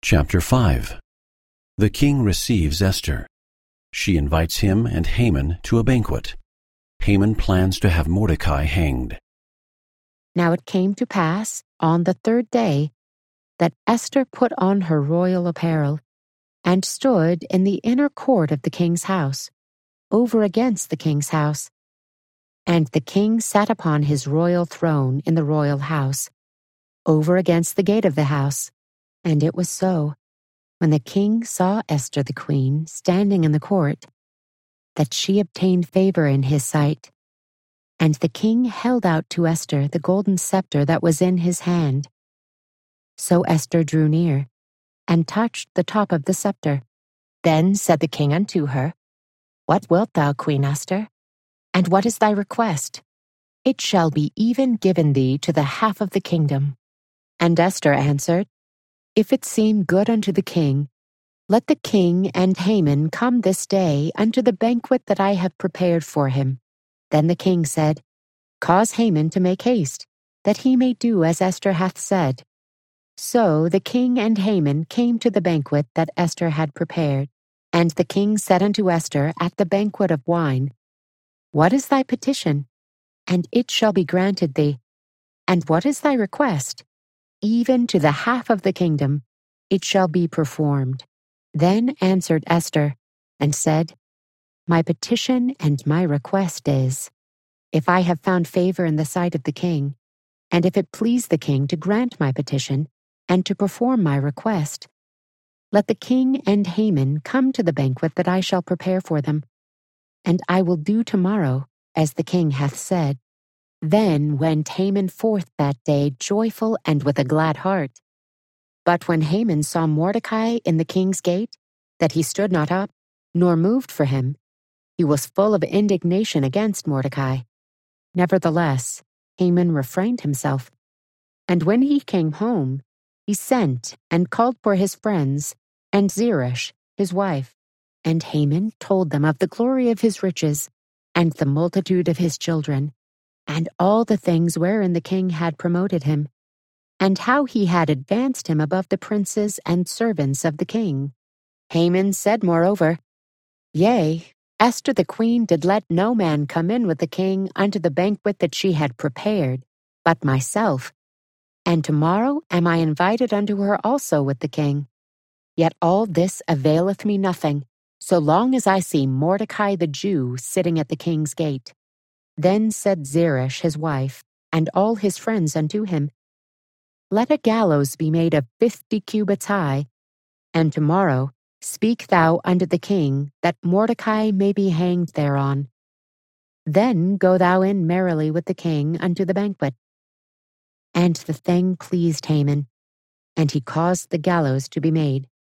Chapter 5. The king receives Esther. She invites him and Haman to a banquet. Haman plans to have Mordecai hanged. Now it came to pass on the third day that Esther put on her royal apparel and stood in the inner court of the king's house, over against the king's house. And the king sat upon his royal throne in the royal house, over against the gate of the house. And it was so, when the king saw Esther the queen standing in the court, that she obtained favor in his sight. And the king held out to Esther the golden scepter that was in his hand. So Esther drew near, and touched the top of the scepter. Then said the king unto her, What wilt thou, Queen Esther? And what is thy request? It shall be even given thee to the half of the kingdom. And Esther answered, If it seem good unto the king, let the king and Haman come this day unto the banquet that I have prepared for him. Then the king said, Cause Haman to make haste, that he may do as Esther hath said. So the king and Haman came to the banquet that Esther had prepared. And the king said unto Esther at the banquet of wine, What is thy petition? And it shall be granted thee. And what is thy request? Even to the half of the kingdom, it shall be performed. Then answered Esther, and said, My petition and my request is, if I have found favor in the sight of the king, and if it please the king to grant my petition, and to perform my request, let the king and Haman come to the banquet that I shall prepare for them, and I will do tomorrow as the king hath said. Then went Haman forth that day joyful and with a glad heart. But when Haman saw Mordecai in the king's gate, that he stood not up, nor moved for him, he was full of indignation against Mordecai. Nevertheless, Haman refrained himself. And when he came home, he sent and called for his friends, and Zeresh, his wife. And Haman told them of the glory of his riches, and the multitude of his children, and all the things wherein the king had promoted him, and how he had advanced him above the princes and servants of the king. Haman said moreover, Yea, Esther the queen did let no man come in with the king unto the banquet that she had prepared, but myself. And tomorrow am I invited unto her also with the king. Yet all this availeth me nothing, so long as I see Mordecai the Jew sitting at the king's gate. Then said Zeresh his wife, and all his friends unto him, Let a gallows be made of 50 cubits high, and tomorrow speak thou unto the king, that Mordecai may be hanged thereon. Then go thou in merrily with the king unto the banquet. And the thing pleased Haman, and he caused the gallows to be made.